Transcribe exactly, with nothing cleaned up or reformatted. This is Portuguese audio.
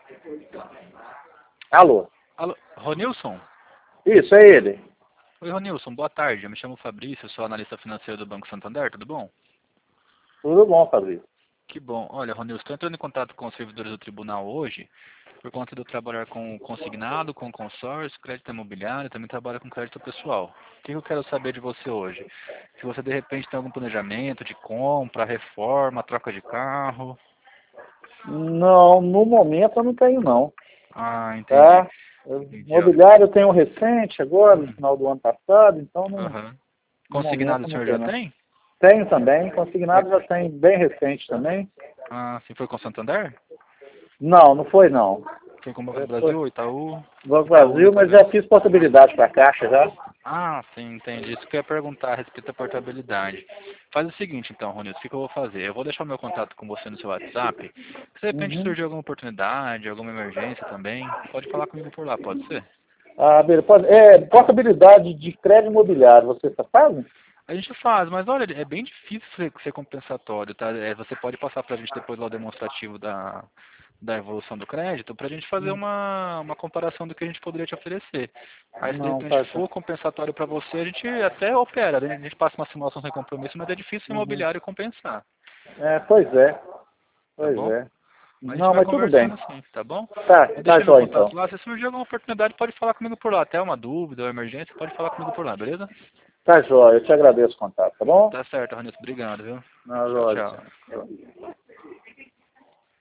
Alô? Alô, Ronilson? Isso, é ele. Oi, Ronilson, boa tarde. Eu me chamo Fabrício, sou analista financeiro do Banco Santander, tudo bom? Tudo bom, Fabrício? Que bom. Olha, Ronilson, estou entrando em contato com os servidores do tribunal hoje, por conta de eu trabalhar com consignado, com consórcio, crédito imobiliário, também trabalho com crédito pessoal. O que eu quero saber de você hoje? Se você de repente tem algum planejamento de compra, reforma, troca de carro. Não, no momento eu não tenho não, Ah, entendi. tá? Eu- Entendi, ó. Mobiliário eu tenho recente agora, no Hum, final do ano passado, então não, aham. no momento Consignado o eu não senhor tenho já não. tem? Tenho também, Foi... consignado já tem bem recente também. Ah, sim, foi com o Santander? Não, não foi não. Foi com o Banco do É, Foi Brasil, Itaú? Banco Itaú, Brasil, no mas caso. já fiz possibilidade para a Caixa já. Ah, sim, entendi. Isso que eu ia perguntar a respeito da portabilidade. Faz o seguinte, então, Ronilson, o que que eu vou fazer? Eu vou deixar o meu contato com você no seu WhatsApp. Se de repente Uhum. surgir alguma oportunidade, alguma emergência também, pode falar comigo por lá, pode ser? Ah, beleza. Pode- É, possibilidade de crédito imobiliário, você está fazendo? A gente faz, mas olha, é bem difícil ser, ser compensatório, tá? É, você pode passar para a gente depois lá o demonstrativo da, da evolução do crédito para a gente fazer uma, uma comparação do que a gente poderia te oferecer. Aí se de Não, repente tá, tá. for compensatório para você, a gente até opera, a gente passa uma simulação sem compromisso, mas é difícil o Uhum. imobiliário compensar, É, pois é, tá pois bom? é. Mas a gente Não, vai mas tudo bem. conversando assim, tá bom? Tá, Eu tá deixei meu jóia contato então. lá, se surgir alguma oportunidade, pode falar comigo por lá. Até uma dúvida ou emergência, pode falar comigo por lá, beleza? Tá jóia, eu te agradeço o contato, tá bom? Tá certo, Ronilson. Obrigado, viu? Não, Tchau, jóia. tchau. Tchau.